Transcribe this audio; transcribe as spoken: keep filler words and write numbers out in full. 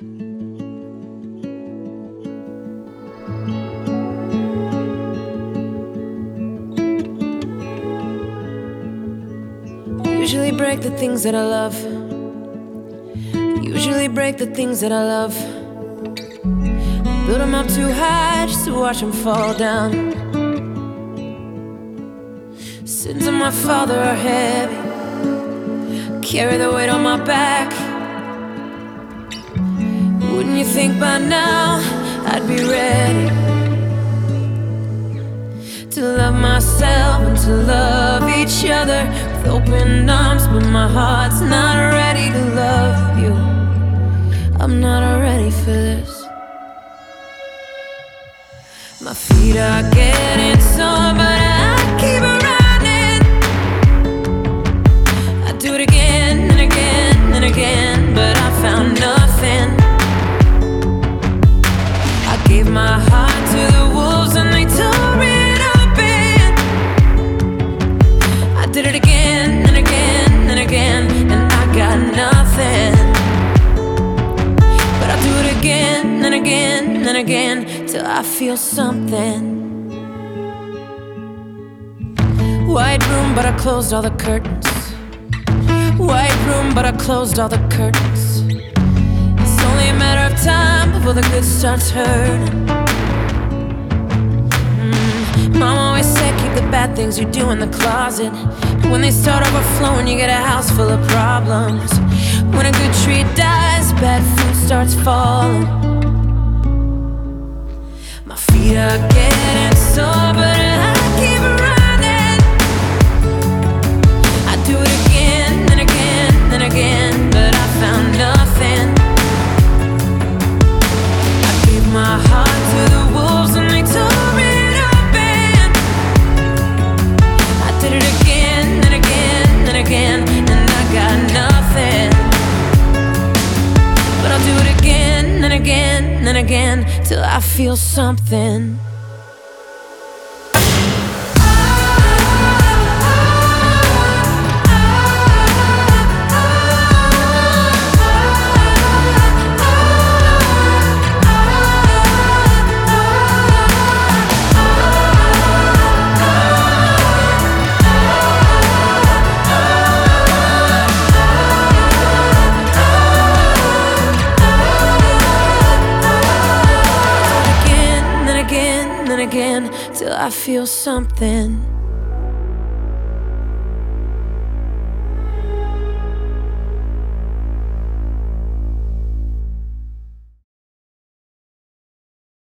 Usually break the things that I love. Usually break the things that I love. Build them up too high just to watch them fall down. Sins of my father are heavy, carry the weight on my back. Wouldn't you think by now I'd be ready to love myself and to love each other with open arms? But my heart's not ready to love you. I'm not ready for this. My feet are getting sore, but I keep running. I do it again and again and again, but I found nothing. I gave my heart to the wolves and they tore it open. I did it again and again and again, and I got nothing. But I'll do it again and again and again till I feel something. White room, but I closed all the curtains. White room, but I closed all the curtains. It's only a matter of time before the good starts hurting. mm. Mom always said keep the bad things you do in the closet. When they start overflowing, you get a house full of problems. When a good tree dies, bad fruit starts falling. My feet are getting sore, but I keep running. I do it again and again and again, but I found nothing. I gave my heart to the wolves and they tore it open. I did it again and again and again, and I got nothing. But I'll do it again and again and again till I feel something. Again till I feel something.